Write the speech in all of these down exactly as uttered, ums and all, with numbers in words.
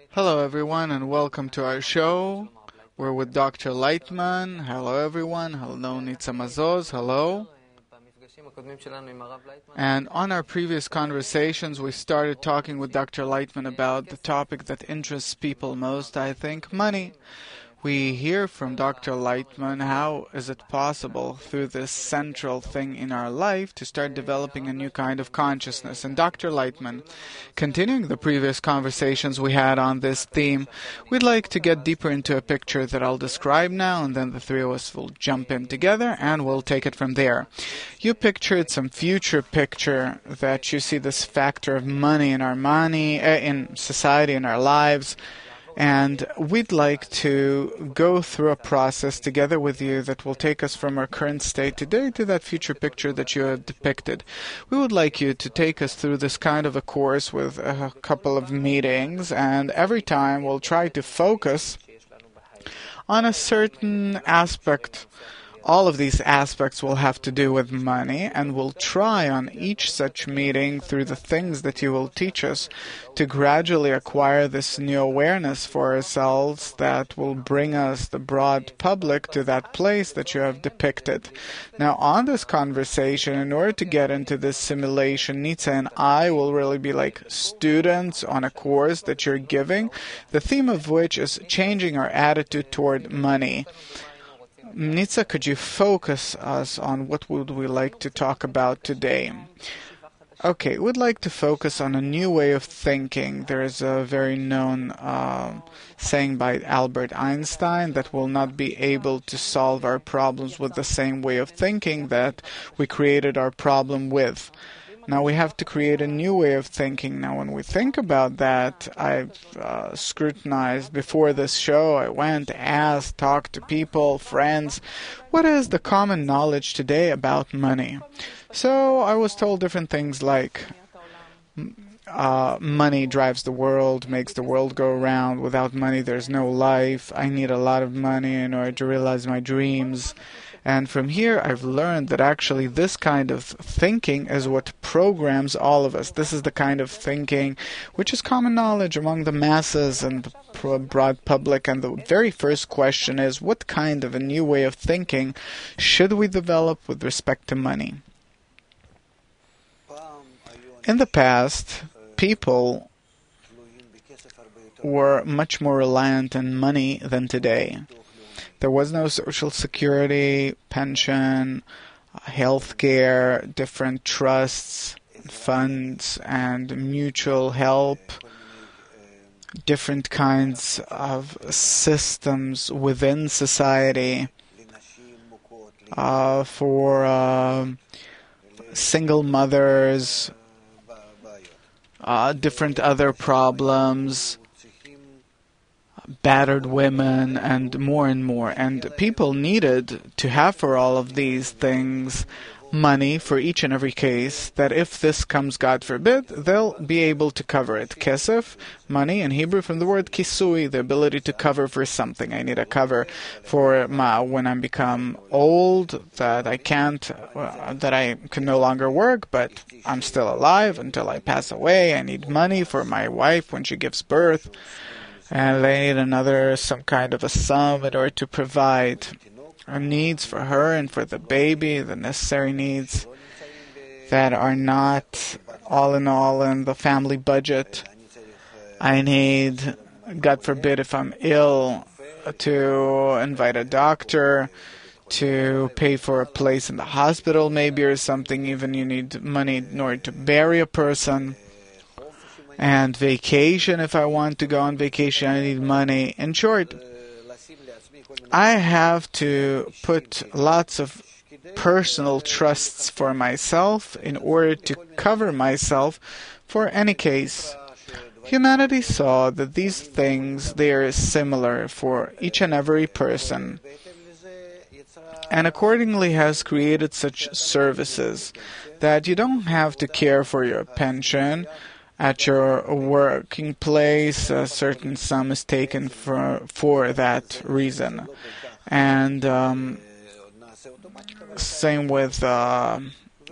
Hello everyone and welcome to our show. We're with Doctor Lightman. Hello everyone. Hello Nitza Mazoz. Hello. And on our previous conversations we started talking with Doctor Lightman about the topic that interests people most, I think, money. We hear from Doctor Lightman how is it possible through this central thing in our life to start developing a new kind of consciousness. And Doctor Lightman, continuing the previous conversations we had on this theme, we'd like to get deeper into a picture that I'll describe now, and then the three of us will jump in together and we'll take it from there. You pictured some future picture that you see this factor of money in our money, uh, in society, in our lives. And we'd like to go through a process together with you that will take us from our current state today to that future picture that you have depicted. We would like you to take us through this kind of a course with a couple of meetings, and every time we'll try to focus on a certain aspect. All of these aspects will have to do with money, and we'll try on each such meeting through the things that you will teach us to gradually acquire this new awareness for ourselves that will bring us, the broad public, to that place that you have depicted. Now, on this conversation, in order to get into this simulation, Nitza and I will really be like students on a course that you're giving, the theme of which is changing our attitude toward money. Nitza, could you focus us on what would we like to talk about today? Okay, we'd like to focus on a new way of thinking. There is a very known uh, saying by Albert Einstein that we'll not be able to solve our problems with the same way of thinking that we created our problem with. Now we have to create a new way of thinking. Now when we think about that, I've uh, scrutinized before this show, I went, asked, talked to people, friends, what is the common knowledge today about money? So I was told different things like uh, money drives the world, makes the world go around, without money there's no life, I need a lot of money in order to realize my dreams. And from here, I've learned that actually this kind of thinking is what programs all of us. This is the kind of thinking which is common knowledge among the masses and the broad public. And the very first question is, what kind of a new way of thinking should we develop with respect to money? In the past, people were much more reliant on money than today. There was no social security, pension, health care, different trusts, funds, and mutual help, different kinds of systems within society uh, for uh, single mothers, uh, different other problems, battered women, and more and more. And people needed to have for all of these things money for each and every case, that if this comes, God forbid, they'll be able to cover it. Kesef, money in Hebrew from the word kisui, the ability to cover for something. I need a cover for my, when I become old, that I can't, uh, that I can no longer work, but I'm still alive until I pass away. I need money for my wife when she gives birth. And they need another, some kind of a sum in order to provide our needs for her and for the baby, the necessary needs that are not all in all in the family budget. I need, God forbid, if I'm ill, to invite a doctor, to pay for a place in the hospital maybe or something. Even you need money in order to bury a person. And vacation, if I want to go on vacation, I need money. In short, I have to put lots of personal trusts for myself in order to cover myself for any case. Humanity saw that these things, they are similar for each and every person, and accordingly has created such services that you don't have to care for your pension. At your working place, a certain sum is taken for for that reason. And um, same with uh,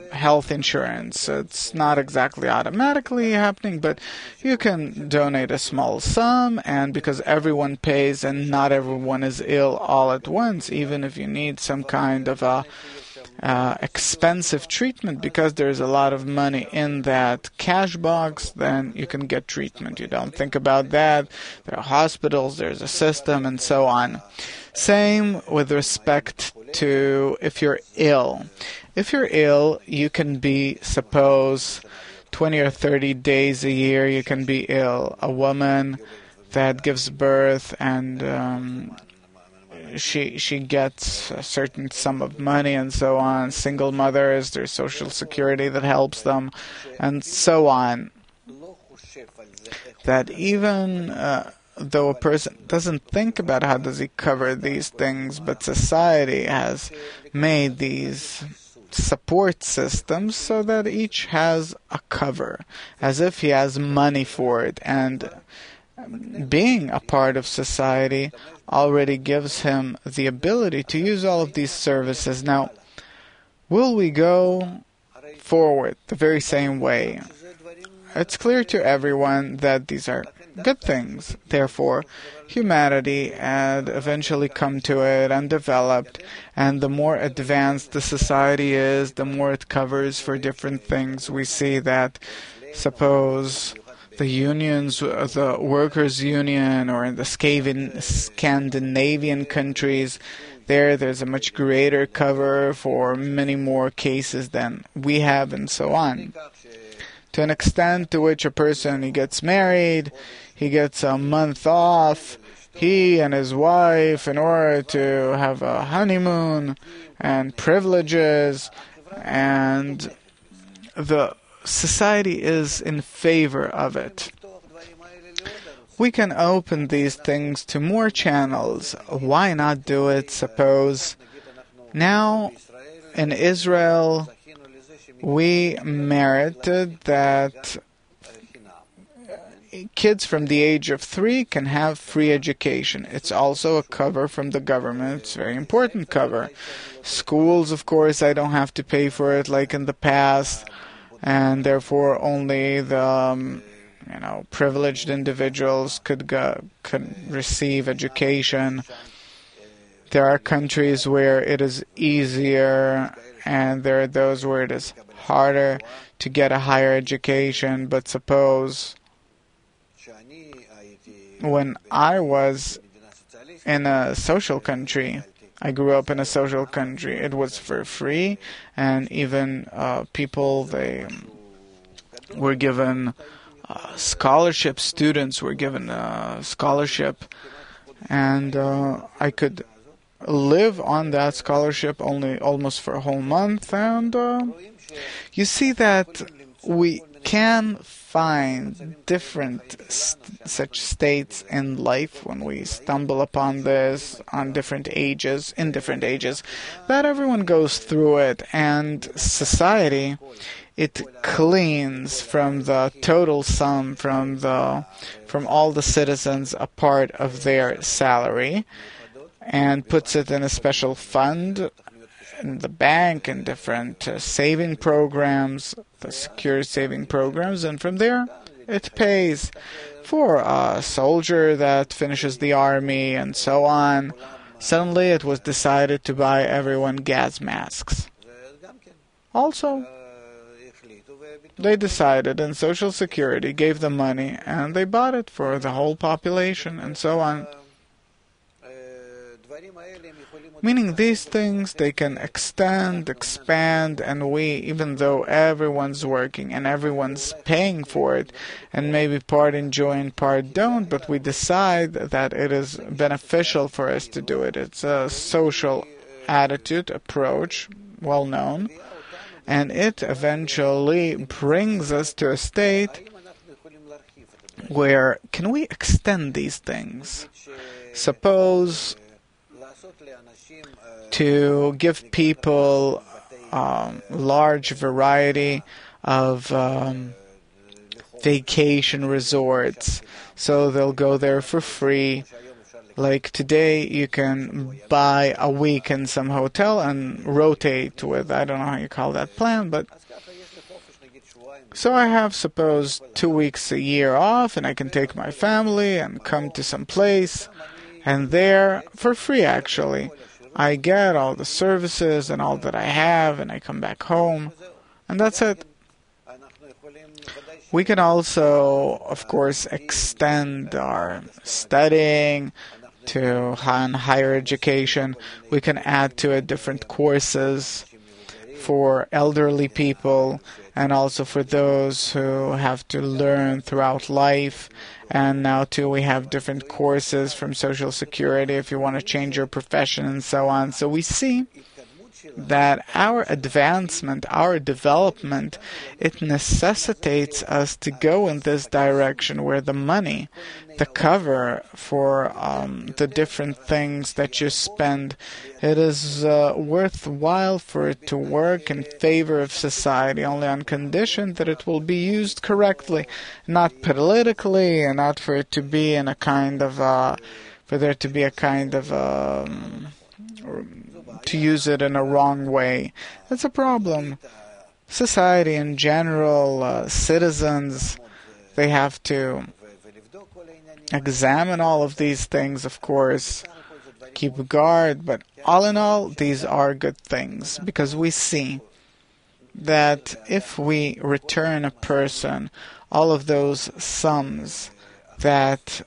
health insurance. It's not exactly automatically happening, but you can donate a small sum, and because everyone pays and not everyone is ill all at once, even if you need some kind of a Uh, expensive treatment, because there's a lot of money in that cash box, then you can get treatment. You don't think about that. There are hospitals, there's a system, and so on. Same with respect to if you're ill. If you're ill, you can be, suppose, twenty or thirty days a year you can be ill. A woman that gives birth and um, she she gets a certain sum of money and so on. Single mothers, there's social security that helps them, and so on. That even uh, though a person doesn't think about how does he cover these things, but society has made these support systems so that each has a cover, as if he has money for it, and being a part of society already gives him the ability to use all of these services. Now, will we go forward the very same way? It's clear to everyone that these are good things. Therefore, humanity had eventually come to it and developed, and the more advanced the society is, the more it covers for different things. We see that, suppose, the unions, the workers' union, or in the Scandinavian countries, there there's a much greater cover for many more cases than we have, and so on. To an extent to which a person, he gets married, he gets a month off, he and his wife, in order to have a honeymoon and privileges, and the society is in favor of it. We can open these things to more channels. Why not do it? Suppose now in Israel we merited that kids from the age of three can have free education. It's also a cover from the government. It's a very important cover. Schools, of course, I don't have to pay for it like in the past, and therefore only the um, you know privileged individuals could go, could receive education. There are countries where it is easier, and there are those where it is harder to get a higher education. But suppose when I was in a social country, I grew up in a social country, it was for free, and even uh, people, they were given uh, scholarship, students were given a scholarship, and uh, I could live on that scholarship only almost for a whole month, and uh, you see that we can find different st- such states in life when we stumble upon this on different ages, in different ages, that everyone goes through it, and society, it cleans from the total sum, from the from all the citizens, a part of their salary, and puts it in a special fund in the bank and different uh, saving programs, the secure saving programs, and from there it pays for a soldier that finishes the army and so on. Suddenly it was decided to buy everyone gas masks. Also, they decided, and Social Security gave them money, and they bought it for the whole population, and so on. Meaning these things, they can extend, expand, and we, even though everyone's working and everyone's paying for it, and maybe part enjoy and part don't, but we decide that it is beneficial for us to do it. It's a social attitude, approach, well known, and it eventually brings us to a state where can we extend these things? Suppose to give people um, large variety of um, vacation resorts, so they'll go there for free, Like today, you can buy a week in some hotel and rotate with, I don't know how you call that plan, but so I have, suppose, two weeks a year off, and I can take my family and come to some place, and there, for free actually, I get all the services and all that I have, and I come back home, and that's it. We can also, of course, extend our studying to higher education. We can add to it different courses for elderly people and also for those who have to learn throughout life. And now, too, we have different courses from Social Security if you want to change your profession and so on. So we see that our advancement, our development, it necessitates us to go in this direction where the money, the cover for um, the different things that you spend, it is uh, worthwhile for it to work in favor of society, only on condition that it will be used correctly, not politically, and not for it to be in a kind of, uh, for there to be a kind of, um, to use it in a wrong way. That's a problem. Society in general, uh, citizens, they have to examine all of these things, of course, keep guard, but all in all, these are good things, because we see that if we return a person all of those sums that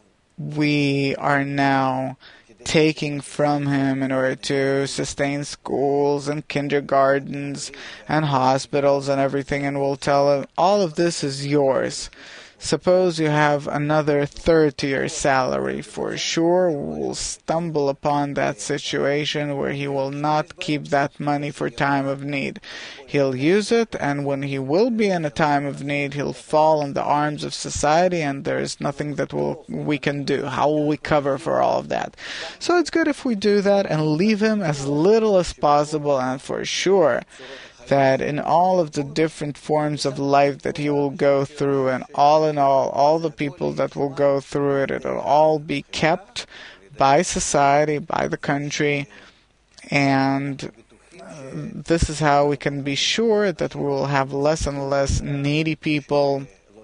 we are now taking from him in order to sustain schools and kindergartens and hospitals and everything, and we'll tell him all of this is yours. Suppose you have another third to your salary, for sure we'll stumble upon that situation where he will not keep that money for time of need. He'll use it, and when he will be in a time of need, he'll fall in the arms of society, and there is nothing that we'll, we can do. How will we cover for all of that? So it's good if we do that and leave him as little as possible, and for sure that in all of the different forms of life that he will go through, and all in all, all the people that will go through it, it'll all be kept by society, by the country, and uh, this is how we can be sure that we will have less and less needy people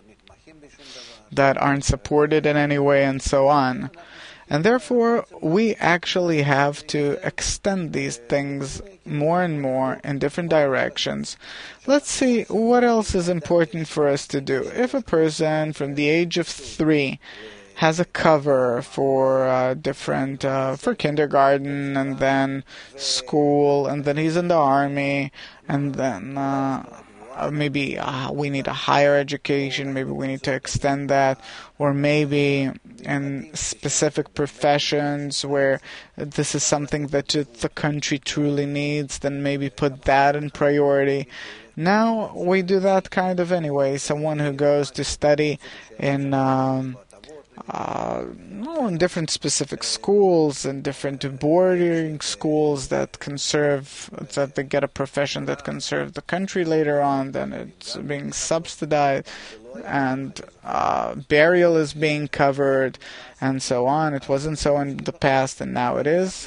that aren't supported in any way, and so on. And therefore, we actually have to extend these things more and more in different directions. Let's see what else is important for us to do. If a person from the age of three has a cover for uh, different, uh, for kindergarten, and then school, and then he's in the army, and then uh, Uh, maybe uh, we need a higher education, maybe we need to extend that, or maybe in specific professions where this is something that the country truly needs, then maybe put that in priority. Now we do that kind of anyway. Someone who goes to study in um, Uh, no, in different specific schools and different boarding schools that can serve, that they get a profession that can serve the country later on, then it's being subsidized, and uh, burial is being covered, and so on. It wasn't so in the past, and now it is.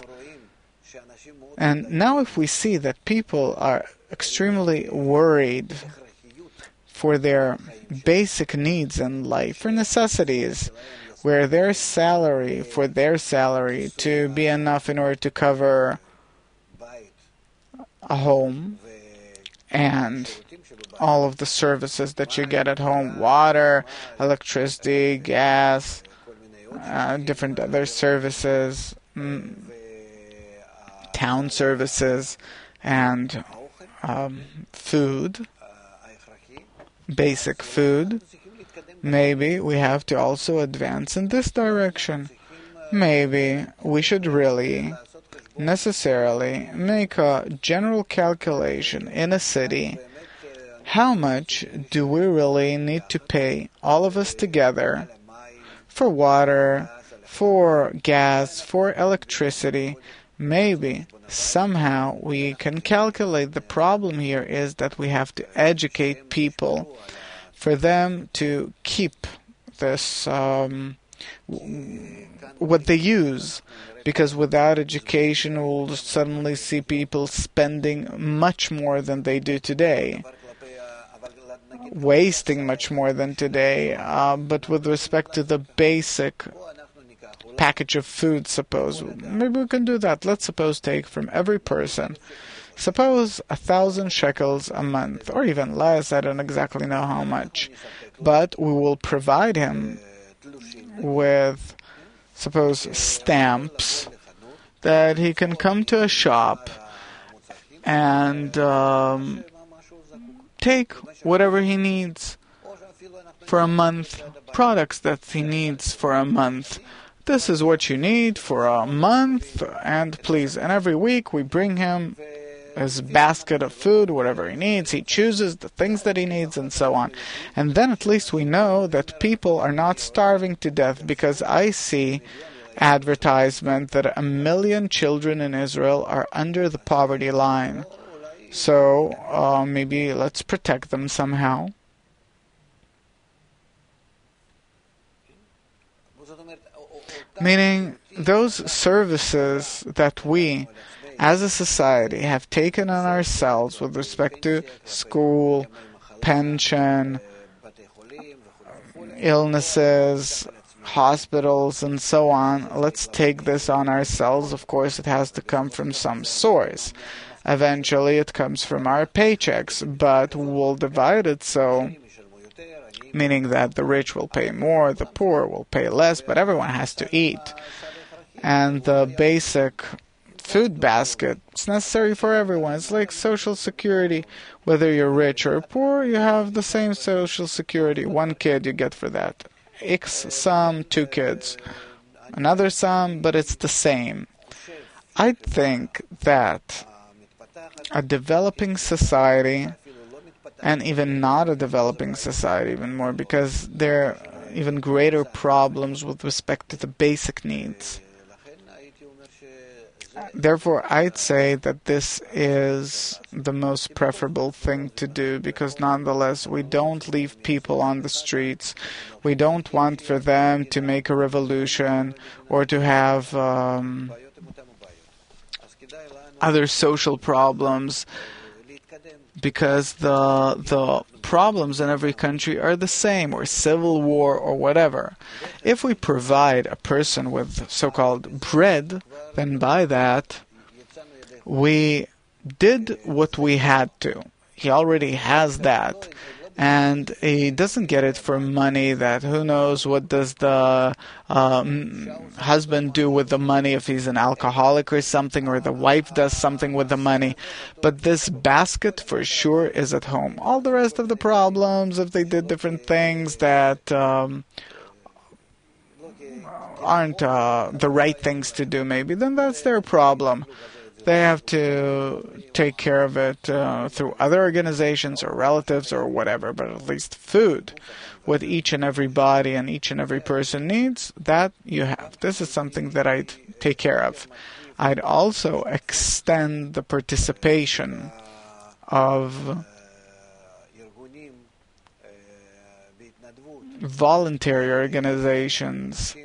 And now if we see that people are extremely worried for their basic needs in life, for necessities, where their salary, for their salary to be enough in order to cover a home and all of the services that you get at home, water, electricity, gas, uh, different other services, mm, town services, and um, food, basic food. Maybe we have to also advance in this direction. Maybe we should really, necessarily, make a general calculation in a city. How much do we really need to pay, all of us together, for water, for gas, for electricity? Maybe somehow we can calculate. The problem here is that we have to educate people for them to keep this um, what they use. Because without education, we'll suddenly see people spending much more than they do today, wasting much more than today. Uh, but with respect to the basic package of food, suppose, maybe we can do that. Let's suppose take from every person, suppose a thousand shekels a month, or even less, I don't exactly know how much. But we will provide him with, suppose, stamps that he can come to a shop and um, take whatever he needs for a month, products that he needs for a month. This is what you need for a month, and please, and every week we bring him his basket of food, whatever he needs. He chooses the things that he needs and so on. And then at least we know that people are not starving to death, because I see advertisement that a million children in Israel are under the poverty line. So uh, maybe let's protect them somehow. Meaning those services that we as a society have taken on ourselves with respect to school, pension, illnesses, hospitals, and so on, let's take this on ourselves. Of course, it has to come from some source. Eventually, it comes from our paychecks, but we'll divide it so, meaning that the rich will pay more, the poor will pay less, but everyone has to eat. And the basic food basket is necessary for everyone. It's like Social Security. Whether you're rich or poor, you have the same Social Security. One kid you get for that. X sum, two kids. Another sum, but it's the same. I think that a developing society, and even not a developing society even more, because there are even greater problems with respect to the basic needs. Therefore, I'd say that this is the most preferable thing to do, because nonetheless, we don't leave people on the streets. We don't want for them to make a revolution or to have um, other social problems, because the the problems in every country are the same, or civil war or whatever. If we provide a person with so-called bread, then by that we did what we had to. He already has that, and he doesn't get it for money that who knows what does the um, husband do with the money, if he's an alcoholic or something, or the wife does something with the money. But this basket for sure is at home. All the rest of the problems, if they did different things that um, aren't uh, the right things to do maybe, then that's their problem. They have to take care of it uh, through other organizations or relatives or whatever, but at least food, what each and every body and each and every person needs, that you have. This is something that I'd take care of. I'd also extend the participation of voluntary organizations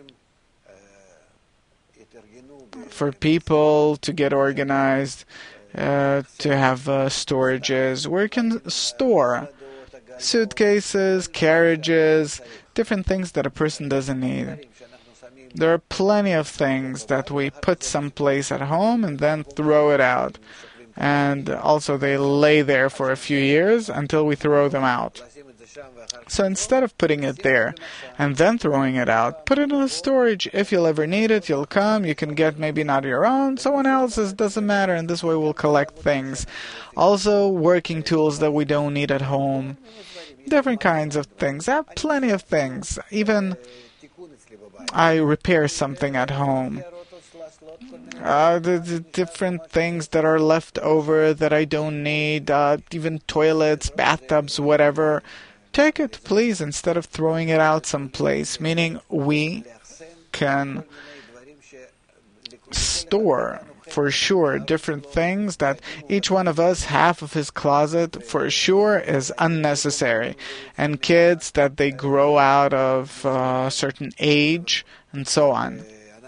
for people to get organized, uh, to have uh, storages where you can store suitcases, carriages, different things that a person doesn't need. There are plenty of things that we put someplace at home and then throw it out. And also they lay there for a few years until we throw them out. So instead of putting it there and then throwing it out, put it in a storage. If you'll ever need it, you'll come. You can get maybe not your own, someone else's, doesn't matter. And this way we'll collect things. Also working tools that we don't need at home. Different kinds of things. I have plenty of things. Even I repair something at home. Uh, the, the different things that are left over that I don't need, uh, even toilets, bathtubs, whatever. Take it, please, instead of throwing it out someplace, meaning we can store for sure different things that each one of us, half of his closet for sure is unnecessary, and kids that they grow out of a certain age and so on.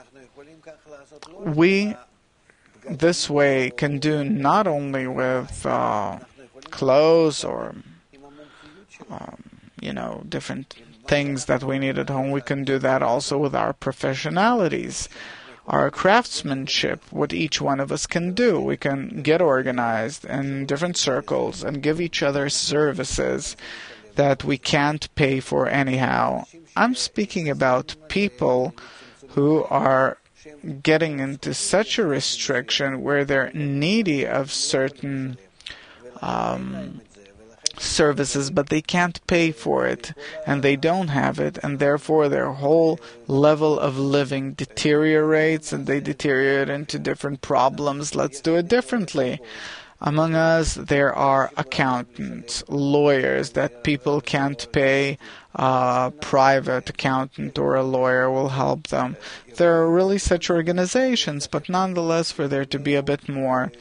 We this way can do not only with uh, clothes or um, you know different things that we need at home. We can do that also with our professionalities, our craftsmanship, what each one of us can do. We can get organized in different circles and give each other services that we can't pay for anyhow. I'm speaking about people who are getting into such a restriction where they're needy of certain um, services, but they can't pay for it, and they don't have it, and therefore their whole level of living deteriorates, and they deteriorate into different problems. Let's do it differently. Among us, there are accountants, lawyers that people can't pay. A private accountant or a lawyer will help them. There are really such organizations, but nonetheless, for there to be a bit more.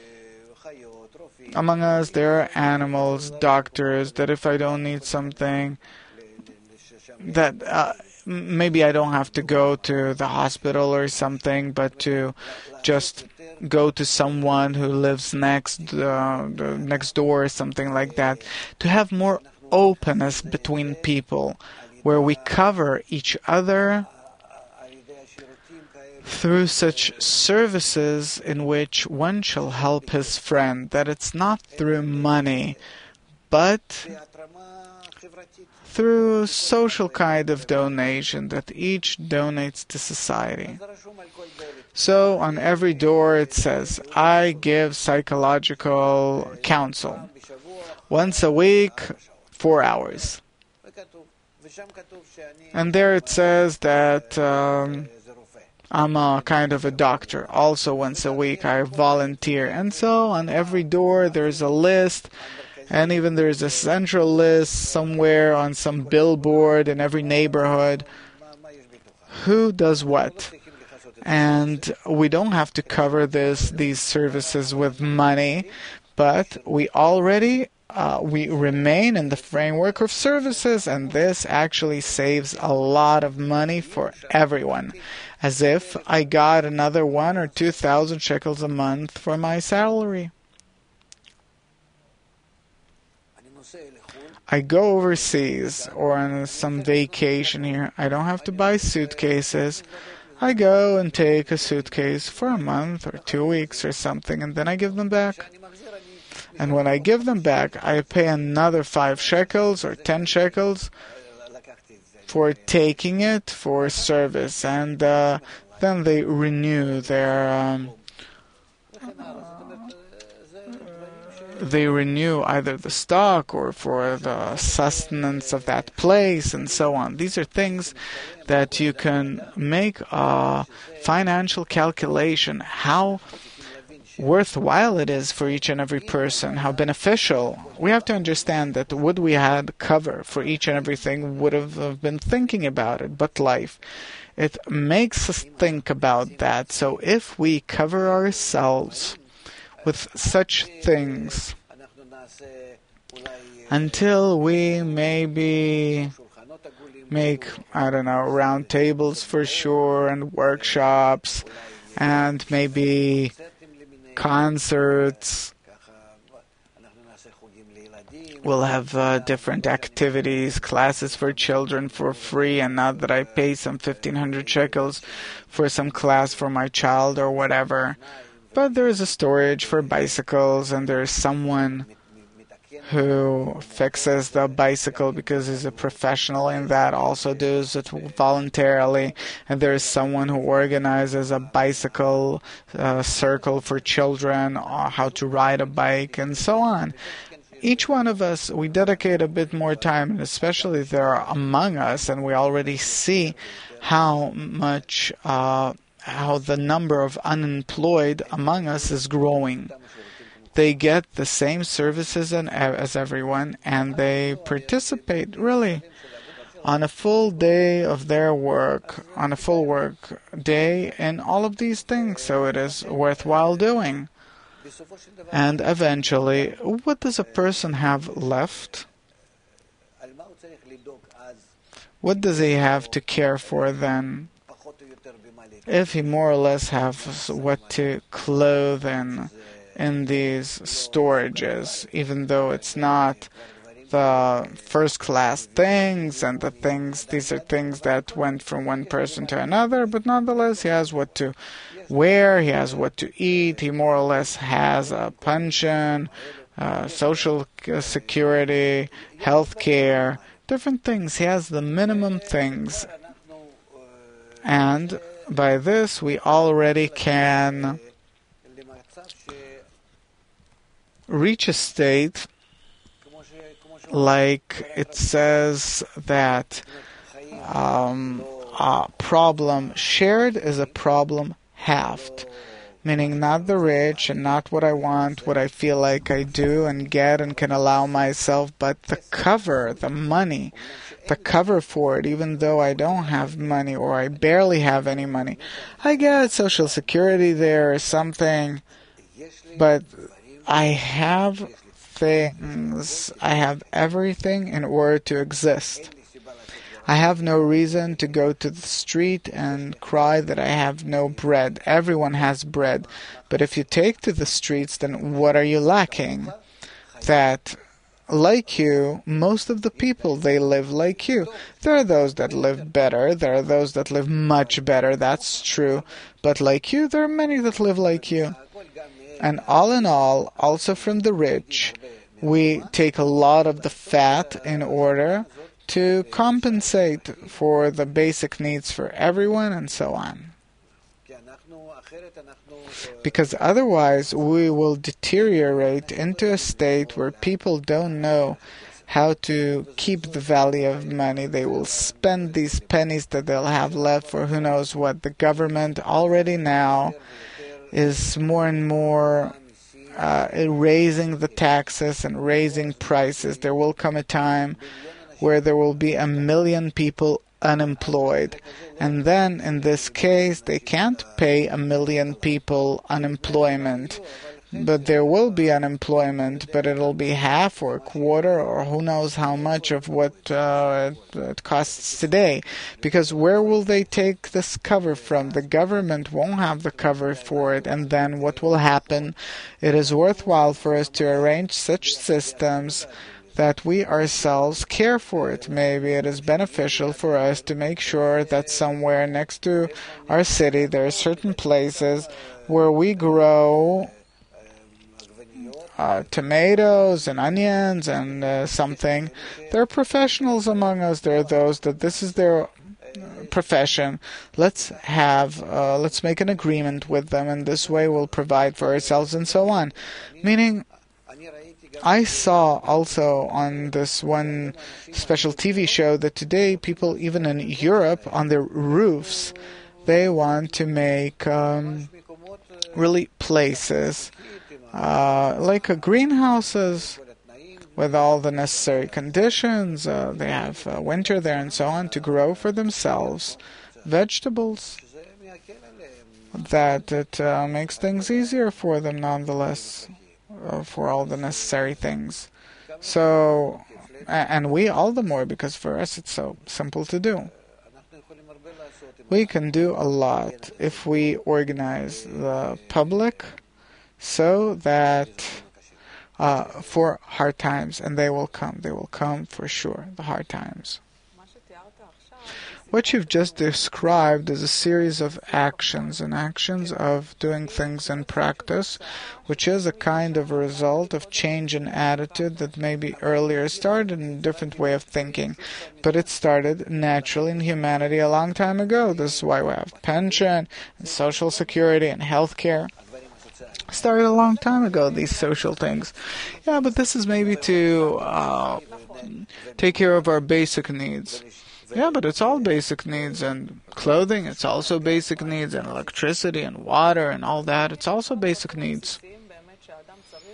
Among us, there are animals, doctors, that if I don't need something, that uh, maybe I don't have to go to the hospital or something, but to just go to someone who lives next uh, next door or something like that. To have more openness between people, where we cover each other through such services in which one shall help his friend, that it's not through money, but through social kind of donation that each donates to society. So on every door it says, I give psychological counsel. Once a week, four hours. And there it says that um, I'm a kind of a doctor. Also once a week I volunteer. And so on every door there's a list, and even there's a central list somewhere on some billboard in every neighborhood. Who does what? And we don't have to cover this these services with money, but we already uh, we remain in the framework of services, and this actually saves a lot of money for everyone. As if I got another one or two thousand shekels a month for my salary. I go overseas or on some vacation here. I don't have to buy suitcases. I go and take a suitcase for a month or two weeks or something, and then I give them back. And when I give them back, I pay another five shekels or ten shekels for taking it for service, and uh, then they renew their um, they renew either the stock or for the sustenance of that place and so on. These are things that you can make a financial calculation how worthwhile it is for each and every person, how beneficial. We have to understand that would we had cover for each and everything, would have been thinking about it, but life, it makes us think about that. So if we cover ourselves with such things until we maybe make, I don't know, round tables for sure, and workshops, and maybe concerts. We'll have uh, different activities, classes for children for free, and not that I pay some fifteen hundred shekels for some class for my child or whatever. But there is a storage for bicycles, and there is someone who fixes the bicycle because he's a professional in that, also does it voluntarily, and there is someone who organizes a bicycle uh, circle for children, or how to ride a bike, and so on. Each one of us, we dedicate a bit more time, and especially if there are among us, and we already see how much uh, how the number of unemployed among us is growing. They get the same services as everyone, and they participate really on a full day of their work, on a full work day, in all of these things, so it is worthwhile doing. And eventually, what does a person have left? What does he have to care for then? If he more or less has what to clothe in, in these storages, even though it's not the first-class things and the things, these are things that went from one person to another, but nonetheless he has what to wear, he has what to eat, he more or less has a pension, uh, social security, health care, different things. He has the minimum things. And by this we already can reach a state like it says that um, a problem shared is a problem halved, meaning not the rich and not what I want, what I feel like I do and get and can allow myself, but the cover, the money, the cover for it, even though I don't have money or I barely have any money. I get Social Security there or something, but I have things, I have everything in order to exist. I have no reason to go to the street and cry that I have no bread. Everyone has bread. But if you take to the streets, then what are you lacking? That, like you, most of the people, they live like you. There are those that live better. There are those that live much better. That's true. But like you, there are many that live like you. And all in all, also from the rich, we take a lot of the fat in order to compensate for the basic needs for everyone and so on. Because otherwise we will deteriorate into a state where people don't know how to keep the value of money. They will spend these pennies that they'll have left for who knows what. The government already now is more and more uh, raising the taxes and raising prices. There will come a time where there will be a million people unemployed. And then, in this case, they can't pay a million people unemployment. But there will be unemployment, but it'll be half or a quarter or who knows how much of what uh, it, it costs today. Because where will they take this cover from? The government won't have the cover for it. And then what will happen? It is worthwhile for us to arrange such systems that we ourselves care for it. Maybe it is beneficial for us to make sure that somewhere next to our city there are certain places where we grow uh, tomatoes and onions and uh, something. There are professionals among us. There are those that this is their profession. Let's have, uh, let's make an agreement with them, and this way we'll provide for ourselves and so on. Meaning, I saw also on this one special T V show that today people, even in Europe, on their roofs, they want to make um, really places uh, like uh, greenhouses with all the necessary conditions. Uh, they have uh, winter there and so on to grow for themselves vegetables. That it uh, makes things easier for them nonetheless. Uh, for all the necessary things. So, and we all the more, because for us it's so simple to do. We can do a lot if we organize the public so that uh, for hard times, and they will come. They will come for sure, the hard times. What you've just described is a series of actions, and actions of doing things in practice, which is a kind of a result of change in attitude that maybe earlier started in a different way of thinking. But it started naturally in humanity a long time ago. This is why we have pension, and social security, and health care. Started a long time ago, these social things. Yeah, but this is maybe to uh, take care of our basic needs. Yeah, but it's all basic needs, and clothing, it's also basic needs, and electricity and water and all that, it's also basic needs.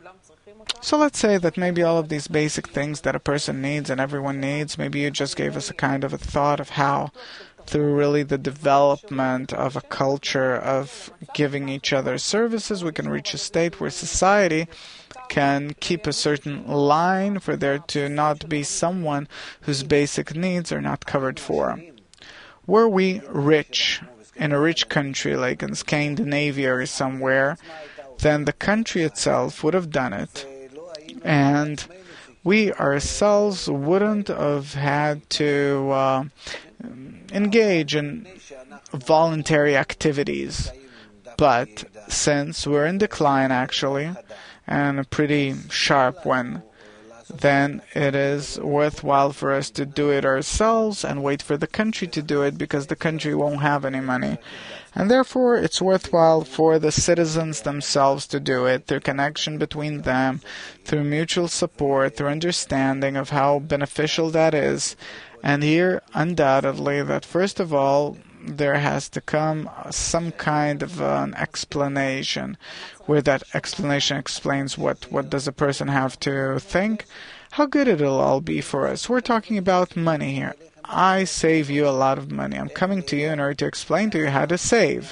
So let's say that maybe all of these basic things that a person needs and everyone needs, maybe you just gave us a kind of a thought of how, through really the development of a culture of giving each other services, we can reach a state where society can keep a certain line for there to not be someone whose basic needs are not covered for. Were we rich, in a rich country like in Scandinavia or somewhere, then the country itself would have done it. And we ourselves wouldn't have had to uh, engage in voluntary activities. But since we're in decline, actually, and a pretty sharp one, then it is worthwhile for us to do it ourselves and wait for the country to do it, because the country won't have any money. And therefore, it's worthwhile for the citizens themselves to do it, through connection between them, through mutual support, through understanding of how beneficial that is. And here, undoubtedly, that first of all, there has to come some kind of an explanation, where that explanation explains what, what does a person have to think, how good it'll all be for us. We're talking about money here. I save you a lot of money. I'm coming to you in order to explain to you how to save.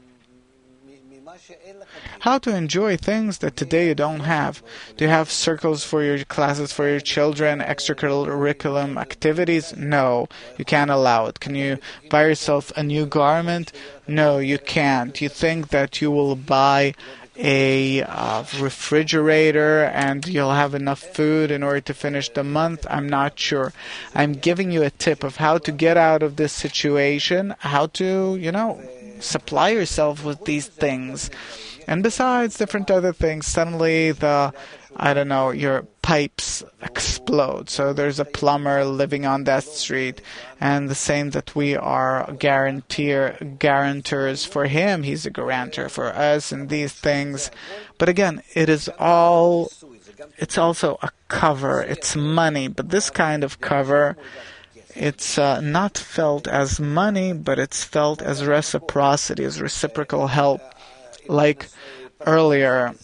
How to enjoy things that today you don't have. Do you have circles for your classes for your children, extracurriculum activities? No, you can't allow it. Can you buy yourself a new garment? No, you can't. You think that you will buy a uh, refrigerator and you'll have enough food in order to finish the month? I'm not sure. I'm giving you a tip of how to get out of this situation, how to, you know, supply yourself with these things. And besides different other things, suddenly the, I don't know, your pipes explode. So there's a plumber living on that street, and the same that we are guarantor, guarantors for him, he's a guarantor for us and these things. But again, it is all, it's also a cover, it's money, but this kind of cover, it's uh, not felt as money, but it's felt as reciprocity, as reciprocal help. Like earlier,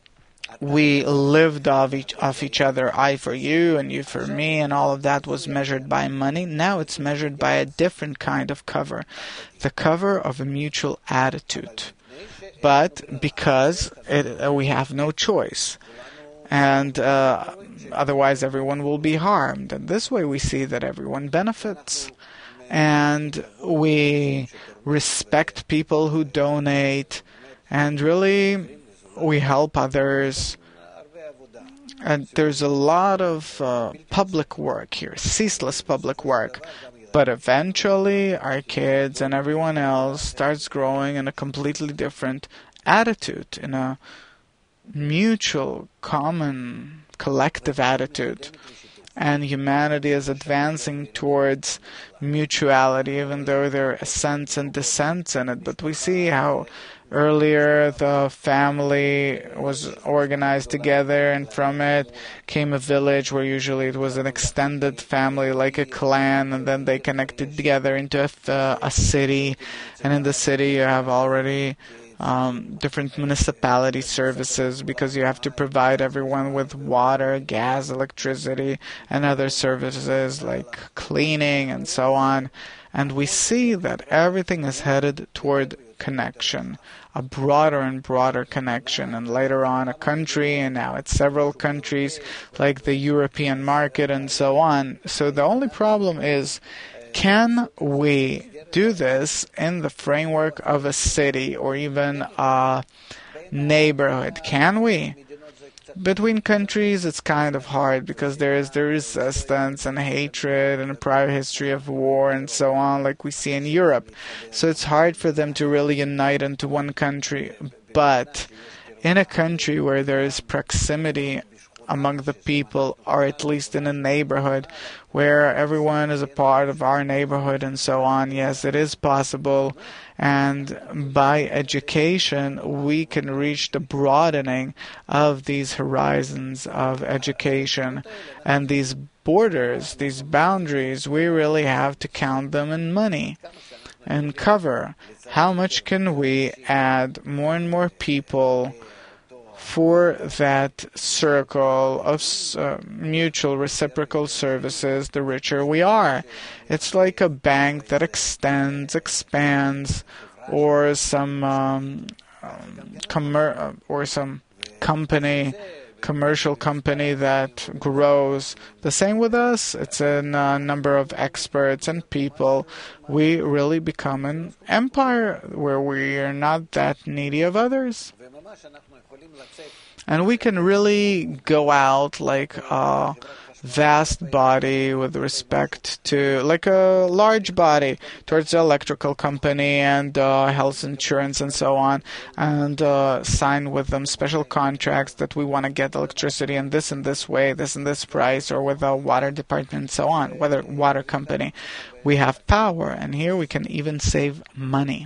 we lived off each, off each other, I for you and you for me, and all of that was measured by money. Now it's measured by a different kind of cover, the cover of a mutual attitude. But because it, uh, we have no choice, and uh, otherwise everyone will be harmed. And this way we see that everyone benefits. And we respect people who donate, and really we help others. And there's a lot of uh, public work here, ceaseless public work. But eventually our kids and everyone else starts growing in a completely different attitude, in a mutual, common, collective attitude. And humanity is advancing towards mutuality, even though there are ascents and descents in it. But we see how earlier the family was organized together, and from it came a village where usually it was an extended family, like a clan, and then they connected together into a, uh, a city. And in the city you have already Um, different municipality services, because you have to provide everyone with water, gas, electricity, and other services like cleaning and so on. And we see that everything is headed toward connection, a broader and broader connection, and later on a country, and now it's several countries like the European market and so on. So the only problem is, can we do this in the framework of a city or even a neighborhood? Can we? Between countries, it's kind of hard, because there is the resistance and hatred and a prior history of war and so on, like we see in Europe. So it's hard for them to really unite into one country. But in a country where there is proximity among the people, or at least in a neighborhood where everyone is a part of our neighborhood and so on, yes, it is possible. And by education, we can reach the broadening of these horizons of education. And these borders, these boundaries, we really have to count them in money and cover. How much can we add more and more people for that circle of uh, mutual reciprocal services, the richer we are. It's like a bank that extends, expands, or some um, um, commer- or some company, commercial company that grows. The same with us. It's a uh, number of experts and people. We really become an empire where we are not that needy of others. And we can really go out like a vast body with respect to, like a large body towards the electrical company and uh, health insurance and so on, and uh, sign with them special contracts that we want to get electricity in this and this way, this and this price, or with the water department and so on, whether water company. We have power, and here we can even save money.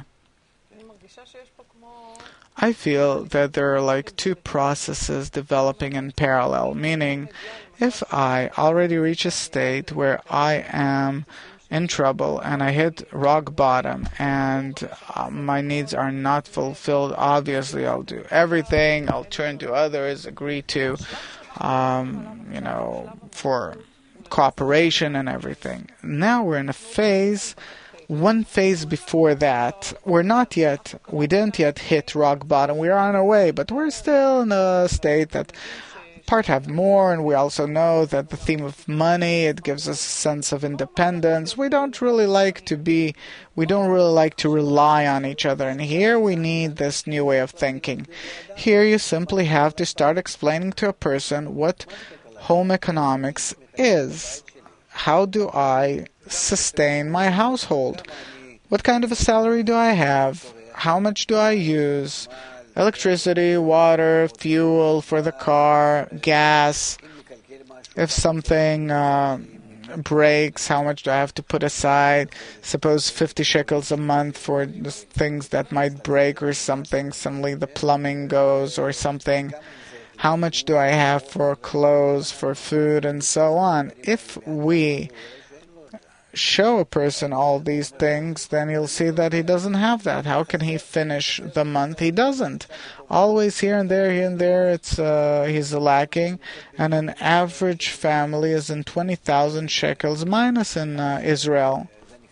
I feel that there are like two processes developing in parallel, meaning if I already reach a state where I am in trouble and I hit rock bottom and uh, my needs are not fulfilled, obviously I'll do everything, I'll turn to others, agree to, um, you know, for cooperation and everything. Now we're in a phase One phase before that, we're not yet, we didn't yet hit rock bottom. We're on our way, but we're still in a state that part have more, and we also know that the theme of money, it gives us a sense of independence. We don't really like to be, we don't really like to rely on each other, and here we need this new way of thinking. Here you simply have to start explaining to a person what home economics is. How do I sustain my household? What kind of a salary do I have? How much do I use? Electricity, water, fuel for the car, gas. If something uh, breaks, how much do I have to put aside? Suppose fifty shekels a month for the things that might break or something. Suddenly the plumbing goes or something. How much do I have for clothes, for food, and so on? If we show a person all these things, then he'll see that he doesn't have that. How can he finish the month? He doesn't. Always here and there, here and there, it's uh, he's lacking. And an average family is in twenty thousand shekels minus in uh, Israel.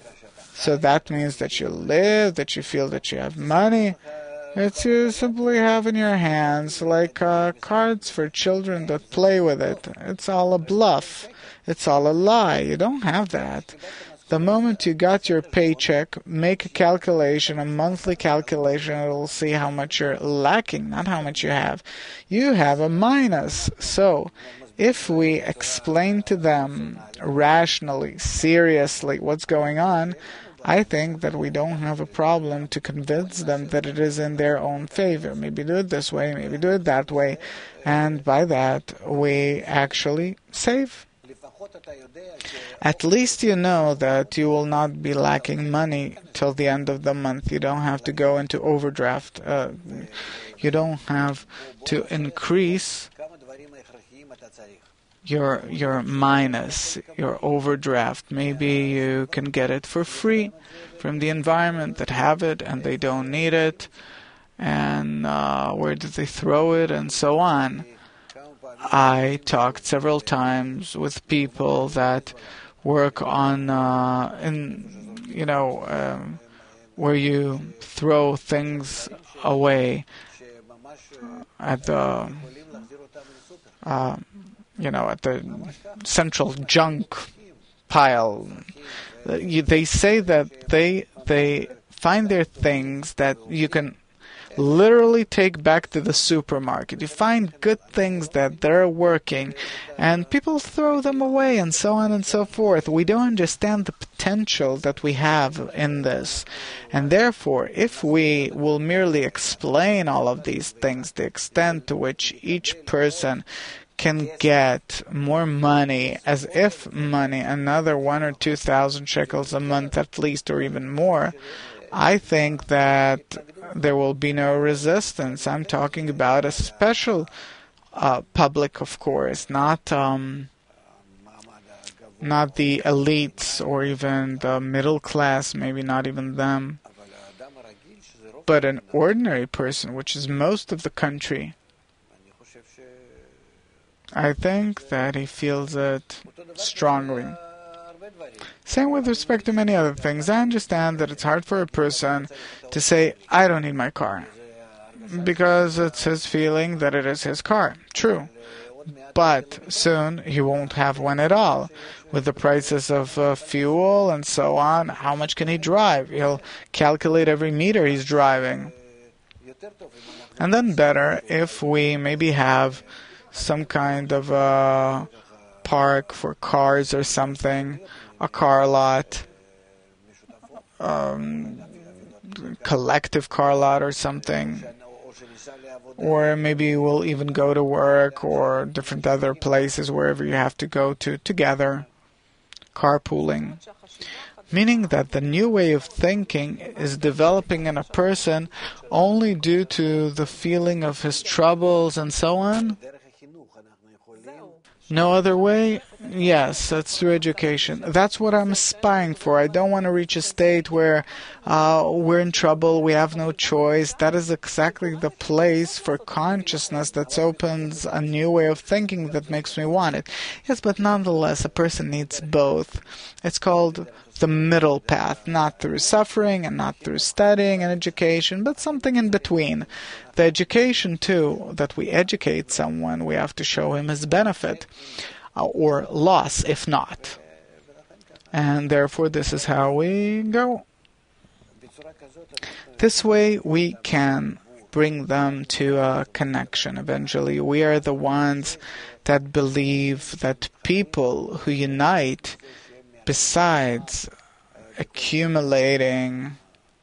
So that means that you live, that you feel that you have money. It's you simply have in your hands like uh, cards for children that play with it. It's all a bluff. It's all a lie. You don't have that. The moment you got your paycheck, make a calculation, a monthly calculation, it'll see how much you're lacking, not how much you have. You have a minus. So, if we explain to them rationally, seriously, what's going on, I think that we don't have a problem to convince them that it is in their own favor. Maybe do it this way, maybe do it that way, and by that we actually save. At least you know that you will not be lacking money till the end of the month. You don't have to go into overdraft. Uh, you don't have to increase your your minus, your overdraft. Maybe you can get it for free from the environment that have it and they don't need it, and uh, where did they throw it, and so on. I talked several times with people that work on, uh, in you know, um, where you throw things away at the. Uh, you know, at the central junk pile. They say that they they find their things that you can literally take back to the supermarket. You find good things that they're working, and people throw them away, and so on and so forth. We don't understand the potential that we have in this. And therefore, if we will merely explain all of these things, the extent to which each person can get more money, as if money, another one or two thousand shekels a month at least, or even more, I think that there will be no resistance. I'm talking about a special uh, public, of course, not um, not the elites or even the middle class, maybe not even them, but an ordinary person, which is most of the country. I think that he feels it strongly. Same with respect to many other things. I understand that it's hard for a person to say, I don't need my car, because it's his feeling that it is his car. True. But soon he won't have one at all. With the prices of uh, fuel and so on, how much can he drive? He'll calculate every meter he's driving. And then better if we maybe have some kind of a park for cars or something, a car lot, um, collective car lot or something. Or maybe we'll even go to work or different other places, wherever you have to go to together, carpooling. Meaning that the new way of thinking is developing in a person only due to the feeling of his troubles and so on. No other way? Yes, that's through education. That's what I'm aspiring for. I don't want to reach a state where uh, we're in trouble, we have no choice. That is exactly the place for consciousness that opens a new way of thinking that makes me want it. Yes, but nonetheless, a person needs both. It's called the middle path, not through suffering and not through studying and education, but something in between. The education, too, that we educate someone, we have to show him his benefit, uh, or loss, if not. And therefore, this is how we go. This way, we can bring them to a connection eventually. We are the ones that believe that people who unite, besides accumulating,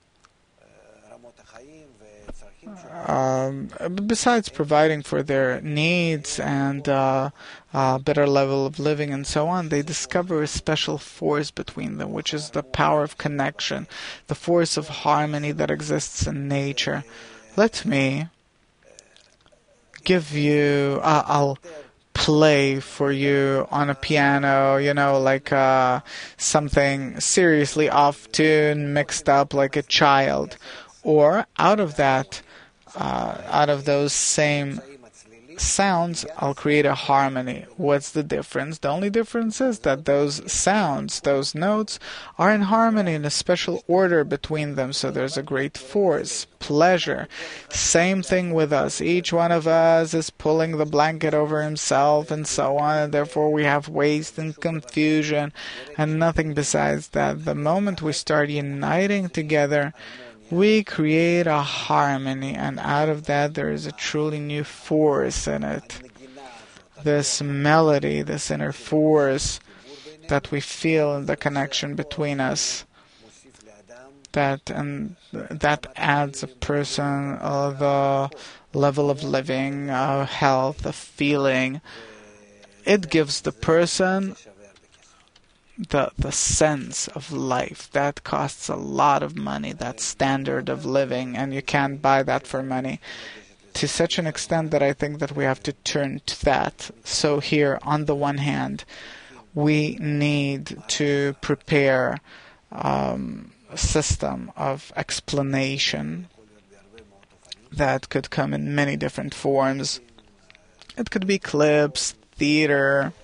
um, besides providing for their needs and uh, a better level of living and so on, they discover a special force between them, which is the power of connection, the force of harmony that exists in nature. Let me give you, uh, I'll play for you on a piano, you know, like uh, something seriously off tune, mixed up like a child. Or out of that, uh, out of those same sounds, I'll create a harmony. What's the difference? The only difference is that those sounds, those notes, are in harmony in a special order between them, so there's a great force, pleasure. Same thing with us. Each one of us is pulling the blanket over himself and so on, and therefore we have waste and confusion and nothing besides that. The moment we start uniting together, we create a harmony, and out of that there is a truly new force in it. This melody, this inner force that we feel in the connection between us, that and that adds a person uh, the level of living, uh, health, of feeling. It gives the person the the sense of life. That costs a lot of money, that standard of living, and you can't buy that for money, to such an extent that I think that we have to turn to that. So here, on the one hand, we need to prepare um, a system of explanation that could come in many different forms. It could be clips, theater,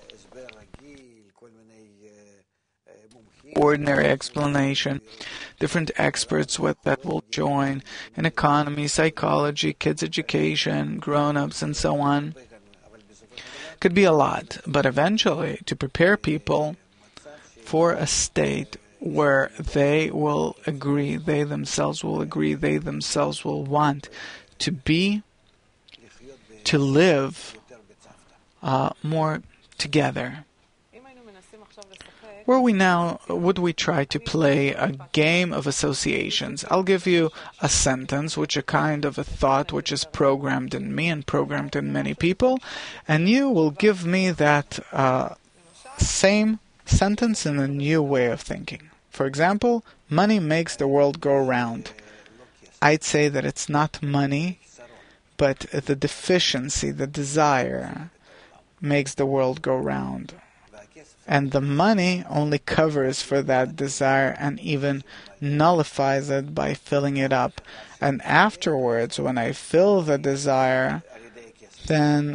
ordinary explanation, different experts with that will join in economy, psychology, kids education, grown-ups, and so on. Could be a lot, but eventually to prepare people for a state where they will agree, they themselves will agree, they themselves will want to be, to live uh, more together. Where we now would we try to play a game of associations. I'll give you a sentence, which is a kind of a thought which is programmed in me and programmed in many people, and you will give me that uh, same sentence in a new way of thinking. For example, money makes the world go round. I'd say that it's not money, but the deficiency, the desire, makes the world go round. And the money only covers for that desire and even nullifies it by filling it up. And afterwards, when I fill the desire, then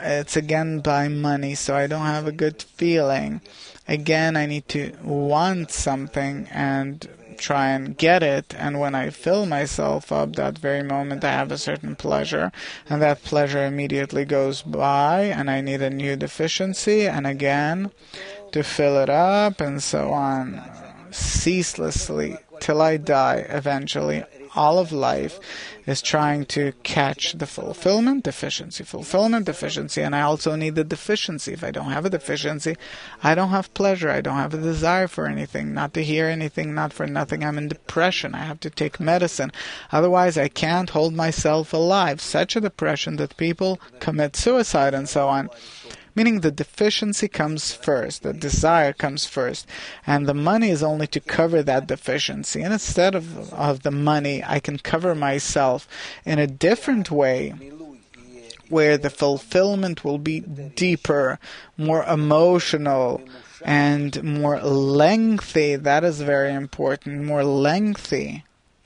it's again by money, so I don't have a good feeling. Again, I need to want something and try and get it, and when I fill myself up, that very moment I have a certain pleasure, and that pleasure immediately goes by, and I need a new deficiency, and again to fill it up, and so on, ceaselessly, till I die eventually. All of life is trying to catch the fulfillment deficiency, fulfillment deficiency, and I also need the deficiency. If I don't have a deficiency, I don't have pleasure, I don't have a desire for anything, not to hear anything, not for nothing. I'm in depression, I have to take medicine. Otherwise, I can't hold myself alive. Such a depression that people commit suicide and so on. Meaning the deficiency comes first, the desire comes first, and the money is only to cover that deficiency. And instead of, of the money, I can cover myself in a different way, where the fulfillment will be deeper, more emotional, and more lengthy. That is very important, more lengthy.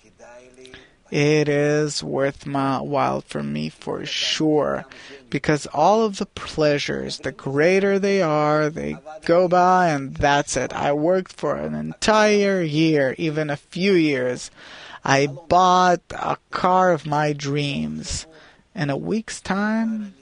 It is worth my while for me for sure, because all of the pleasures, the greater they are, they go by and that's it. I worked for an entire year, even a few years. I bought a car of my dreams. In a week's time,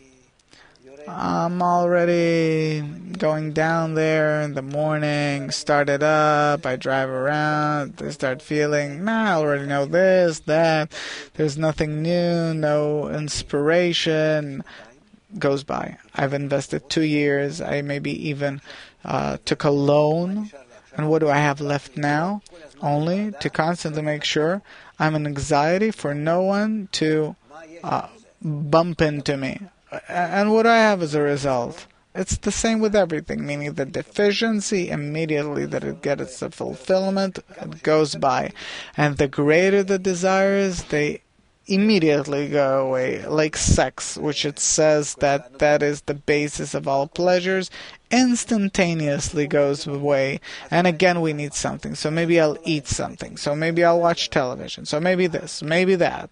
I'm already going down there in the morning, start it up, I drive around, I start feeling, nah, I already know this, that, there's nothing new, no inspiration, goes by. I've invested two years, I maybe even uh, took a loan, and what do I have left now? Only to constantly make sure I'm in anxiety for no one to uh, bump into me. And what I have as a result? It's the same with everything, meaning the deficiency, immediately that it gets the fulfillment, it goes by. And the greater the desires, they immediately go away. Like sex, which it says that that is the basis of all pleasures, instantaneously goes away. And again, we need something. So maybe I'll eat something. So maybe I'll watch television. So maybe this, maybe that.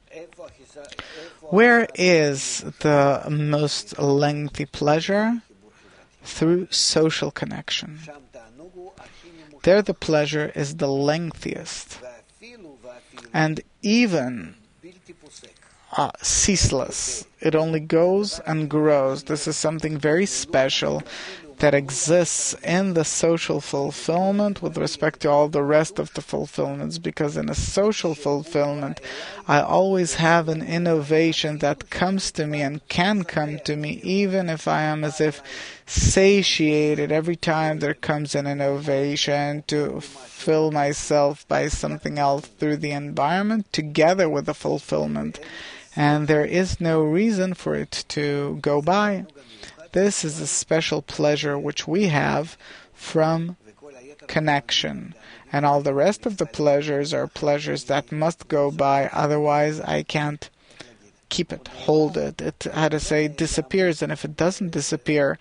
Where is the most lengthy pleasure? Through social connection. There the pleasure is the lengthiest. And even uh, ceaseless. It only goes and grows. This is something very special that exists in the social fulfillment with respect to all the rest of the fulfillments, because in a social fulfillment I always have an innovation that comes to me and can come to me even if I am as if satiated every time there comes an innovation to fill myself by something else through the environment together with the fulfillment, and there is no reason for it to go by. This is a special pleasure which we have from connection. And all the rest of the pleasures are pleasures that must go by, otherwise I can't keep it, hold it. It, how to say, disappears, and if it doesn't disappear,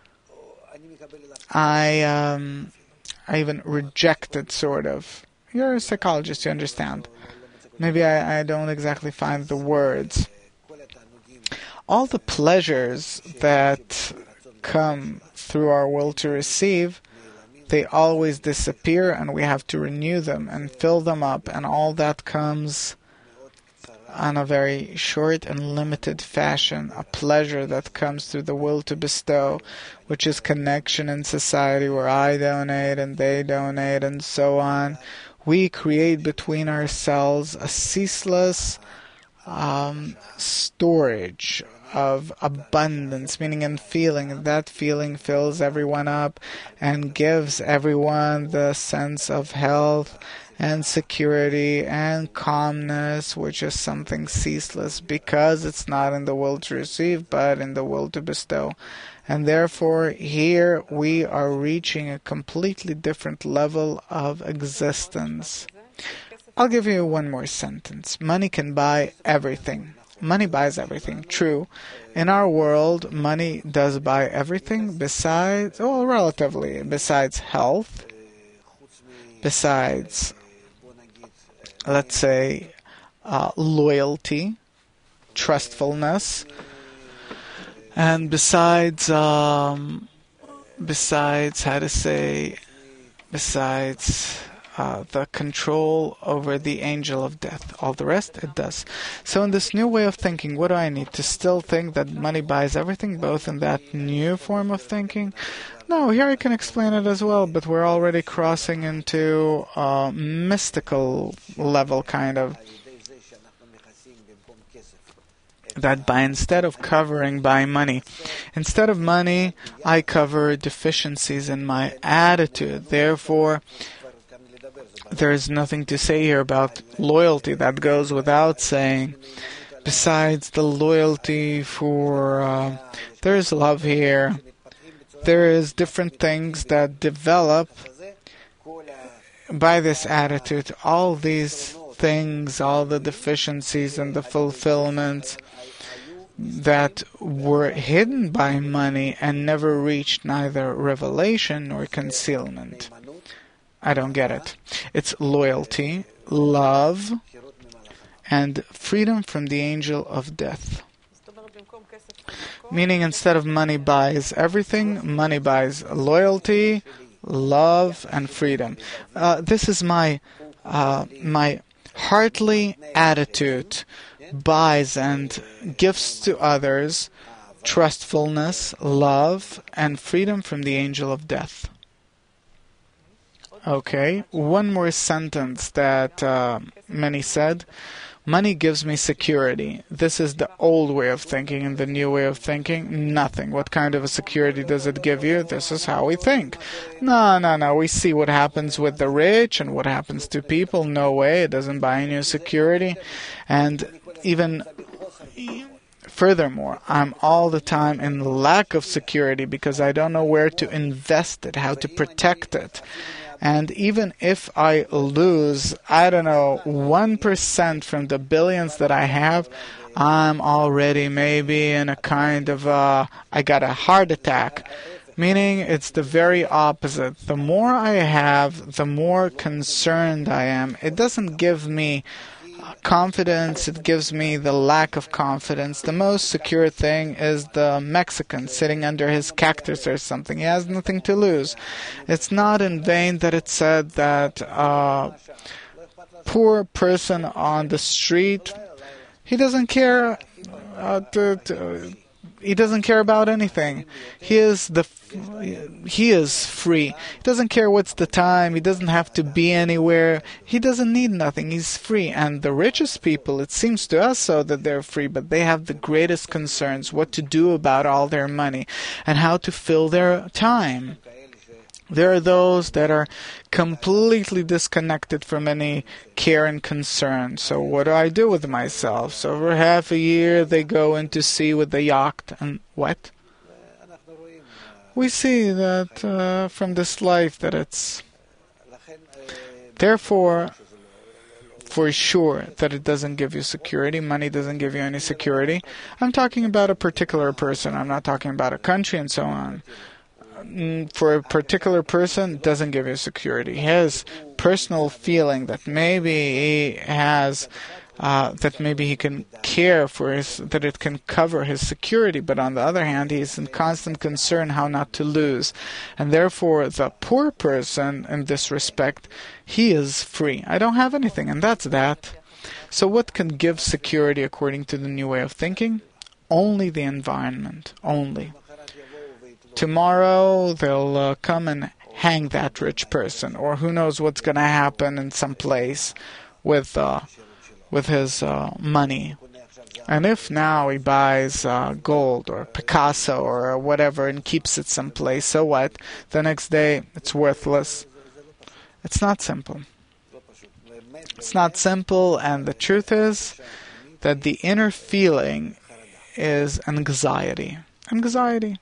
I, um, I even reject it, sort of. You're a psychologist, you understand. Maybe I, I don't exactly find the words. All the pleasures that come through our will to receive, they always disappear, and we have to renew them and fill them up, and all that comes on a very short and limited fashion. A pleasure that comes through the will to bestow, which is connection in society, where I donate and they donate and so on. We create between ourselves a ceaseless um, storage of abundance, meaning in feeling. That feeling fills everyone up and gives everyone the sense of health and security and calmness, which is something ceaseless, because it's not in the will to receive, but in the will to bestow. And therefore, here we are reaching a completely different level of existence. I'll give you one more sentence. Money can buy everything. Money buys everything. True. In our world, money does buy everything besides, well, relatively, besides health, besides, let's say, uh, loyalty, trustfulness, And besides, um, besides, how to say, besides uh, the control over the angel of death. All the rest, it does. So in this new way of thinking, what do I need? To still think that money buys everything, both in that new form of thinking? No, here I can explain it as well, but we're already crossing into a mystical level, kind of. That by instead of covering by money, instead of money, I cover deficiencies in my attitude. Therefore, there is nothing to say here about loyalty. That goes without saying. Besides the loyalty for, uh, there is love here. There is different things that develop by this attitude. All these things, all the deficiencies and the fulfillments that were hidden by money and never reached neither revelation nor concealment. I don't get it. It's loyalty, love, and freedom from the angel of death. Meaning, instead of money buys everything, money buys loyalty, love, and freedom. Uh, this is my uh, my heartly attitude. Buys and gives to others trustfulness, love, and freedom from the angel of death. Okay, one more sentence that uh, many said. Money gives me security. This is the old way of thinking, and the new way of thinking, nothing. What kind of a security does it give you? This is how we think. No, no, no. We see what happens with the rich and what happens to people. No way. It doesn't buy any security. And even furthermore, I'm all the time in lack of security because I don't know where to invest it, how to protect it. And even if I lose, I don't know, one percent from the billions that I have, I'm already maybe in a kind of, uh, I got a heart attack. Meaning it's the very opposite. The more I have, the more concerned I am. It doesn't give me confidence, it gives me the lack of confidence. The most secure thing is the Mexican sitting under his cactus or something. He has nothing to lose. It's not in vain that it said that a poor person on the street, he doesn't care uh, to, to, he doesn't care about anything. He is the he is free. He doesn't care what's the time. He doesn't have to be anywhere. He doesn't need nothing. He's free. And the richest people, it seems to us so that they're free, but they have the greatest concerns, what to do about all their money and how to fill their time. There are those that are completely disconnected from any care and concern. So what do I do with myself? So for half a year they go into sea with the yacht and what? We see that uh, from this life that it's therefore for sure that it doesn't give you security. Money doesn't give you any security. I'm talking about a particular person. I'm not talking about a country and so on. For a particular person, it doesn't give you security. His personal feeling that maybe he has, uh, that maybe he can care for his, that it can cover his security, but on the other hand, he's in constant concern how not to lose. And therefore, the poor person, in this respect, he is free. I don't have anything, and that's that. So what can give security according to the new way of thinking? Only the environment, only. Tomorrow they'll uh, come and hang that rich person, or who knows what's going to happen in some place with uh, with his uh, money. And if now he buys uh, gold or Picasso or whatever and keeps it someplace, so what? The next day it's worthless. It's not simple. It's not simple, and the truth is that the inner feeling is anxiety. Anxiety.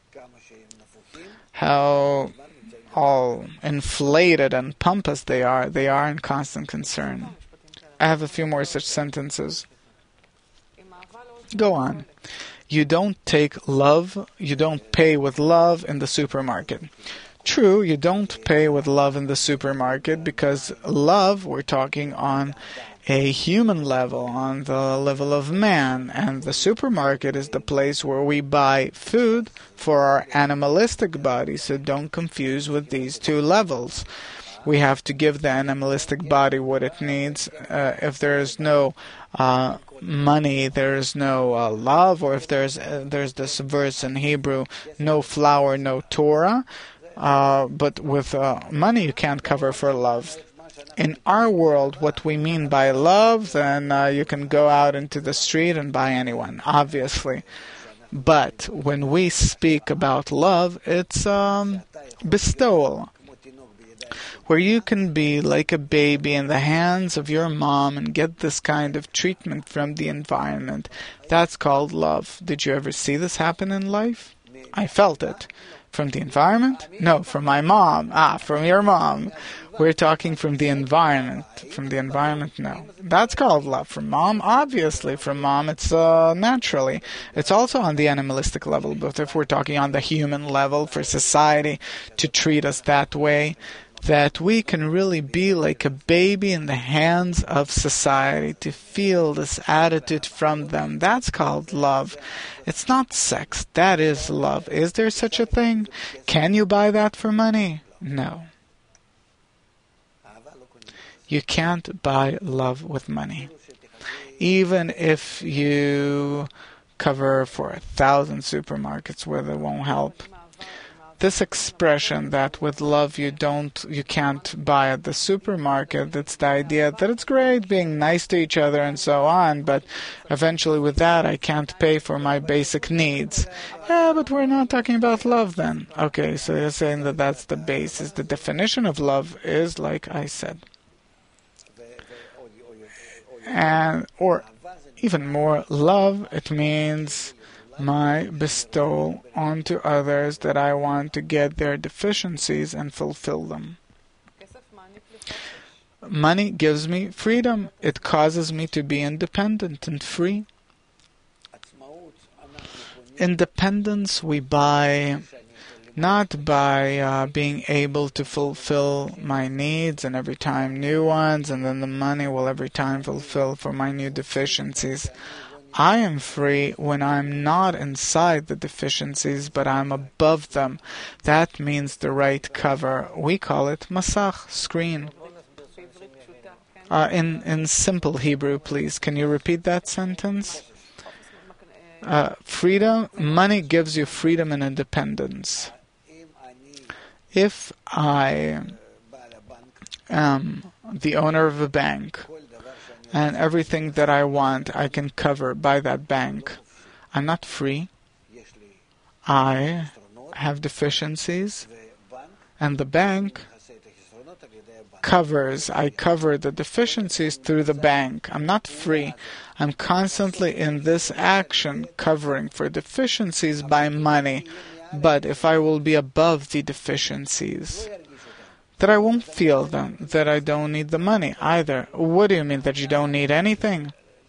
How all inflated and pompous they are, they are in constant concern. I have a few more such sentences. Go on. You don't take love, you don't pay with love in the supermarket. True, you don't pay with love in the supermarket because love, we're talking on a human level, on the level of man, and the supermarket is the place where we buy food for our animalistic body, so don't confuse with these two levels. We have to give the animalistic body what it needs. Uh, if there is no uh, money, there is no uh, love, or if there's uh, there's this verse in Hebrew, no flour, no Torah. Uh, but with uh, money, you can't cover for love. In our world, what we mean by love, then uh, you can go out into the street and buy anyone, obviously. But when we speak about love, it's um, bestowal, where you can be like a baby in the hands of your mom and get this kind of treatment from the environment. That's called love. Did you ever see this happen in life? I felt it. From the environment? No, from my mom. Ah, from your mom. We're talking from the environment. From the environment, no. That's called love. From mom, obviously. From mom, it's uh, naturally. It's also on the animalistic level, but if we're talking on the human level, for society to treat us that way, that we can really be like a baby in the hands of society, to feel this attitude from them. That's called love. It's not sex. That is love. Is there such a thing? Can you buy that for money? No. You can't buy love with money. Even if you cover for a thousand supermarkets where they won't help. This expression that with love you don't, you can't buy at the supermarket, it's the idea that it's great being nice to each other and so on, but eventually with that I can't pay for my basic needs. Yeah, but we're not talking about love then. Okay, so you're saying that that's the basis. The definition of love is like I said. And, or even more, love, it means my bestowal onto others that I want to get their deficiencies and fulfill them. Money gives me freedom. It causes me to be independent and free. Independence we buy not by uh, being able to fulfill my needs and every time new ones, and then the money will every time fulfill for my new deficiencies. I am free when I'm not inside the deficiencies, but I'm above them. That means the right cover. We call it masach, screen. Uh, in, in simple Hebrew, please, can you repeat that sentence? Uh, freedom, money gives you freedom and independence. If I am the owner of a bank, and everything that I want I can cover by that bank, I'm not free. I have deficiencies, and the bank covers, I cover the deficiencies through the bank. I'm not free. I'm constantly in this action covering for deficiencies by money. But if I will be above the deficiencies, that I won't feel them, that I don't need the money either. What do you mean that you don't need anything?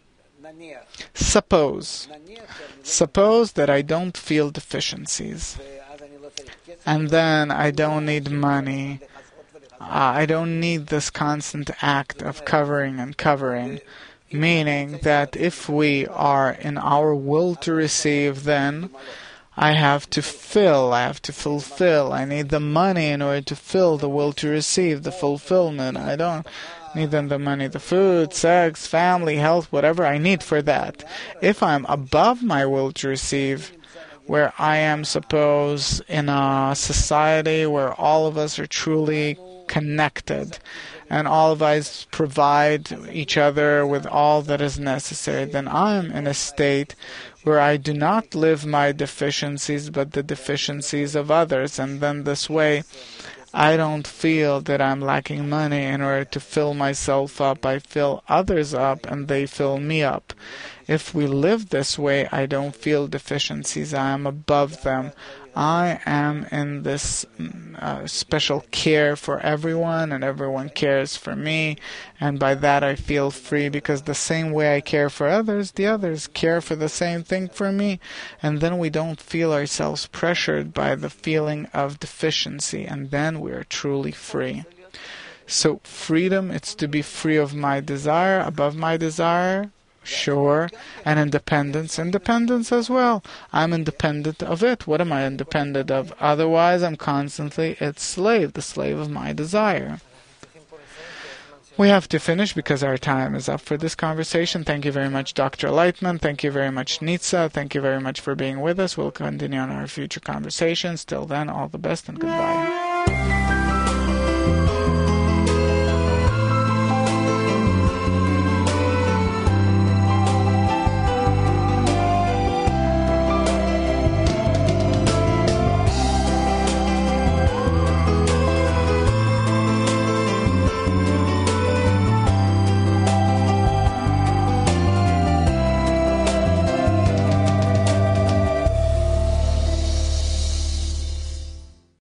Suppose. Suppose that I don't feel deficiencies. And then I don't need money. Uh, I don't need this constant act of covering and covering. Meaning that if we are in our will to receive, then I have to fill, I have to fulfill. I need the money in order to fill the will to receive, the fulfillment. I don't need then the money, the food, sex, family, health, whatever I need for that. If I'm above my will to receive, where I am, suppose, in a society where all of us are truly connected, and all of us provide each other with all that is necessary, then I am in a state where I do not live my deficiencies, but the deficiencies of others. And then this way, I don't feel that I'm lacking money in order to fill myself up. I fill others up and they fill me up. If we live this way, I don't feel deficiencies. I am above them. I am in this uh, special care for everyone, and everyone cares for me, and by that I feel free, because the same way I care for others, the others care for the same thing for me, and then we don't feel ourselves pressured by the feeling of deficiency, and then we are truly free. So freedom, it's to be free of my desire, above my desire, sure, and independence, independence as well. I'm independent of it. What am I independent of? Otherwise, I'm constantly its slave, the slave of my desire. We have to finish because our time is up for this conversation. Thank you very much, Doctor Lightman. Thank you very much, Nitsa. Thank you very much for being with us. We'll continue on our future conversations. Till then, all the best and goodbye.